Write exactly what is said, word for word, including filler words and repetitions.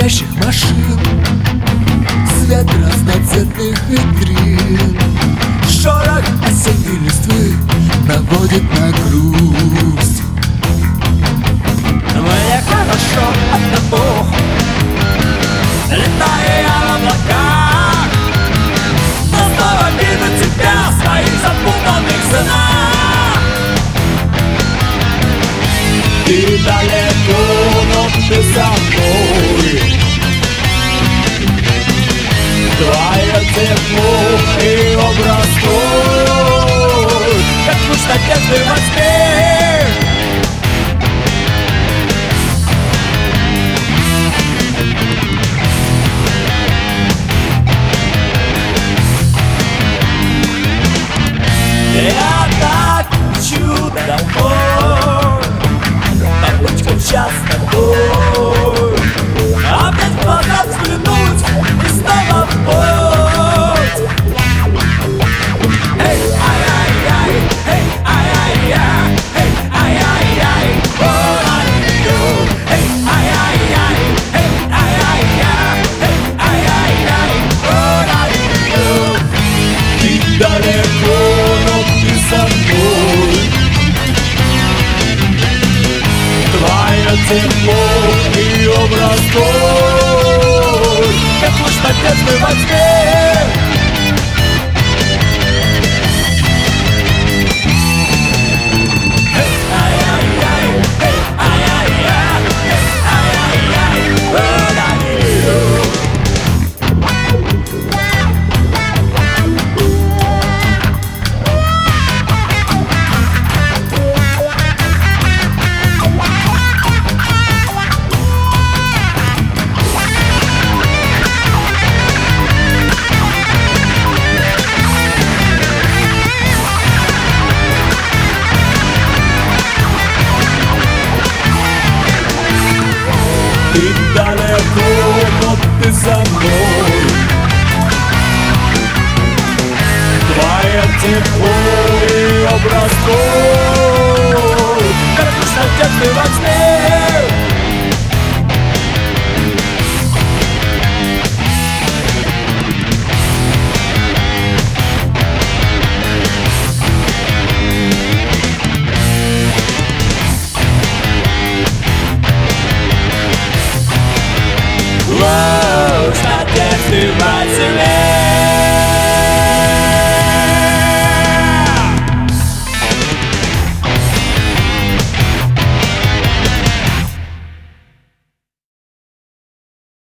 шумящих машин, свет разноцветных витрин, шорох осенней листвы наводит на грусть. Мне хорошо одному, летая я в облаках, но снова виду тебя в своих запутанных снах. Ты далеко, но ты со мной. Твое тепло и образ твой, как луч надежды во сне. Я так хочу домой, побыть хоть час с тобой, опять в глаза взглянуть и снова в путь. Эй, ай-яй-яй, эй, ай-яй-яй, эй, ай-яй-яй, what I do? Эй, ай-яй-яй, эй, ай-яй-яй, эй, ай-яй-яй, what I do? Ты далеко, но ты со мной. Твое тепло и образ твой, как луч надежды во тьме. Эй, ай-яй-яй, эй, ай-яй-яй, эй, ай-яй-яй, what I do? Ты далеко, но ты со мной. Твое тепло и образ твой, как луч надежды во тьме.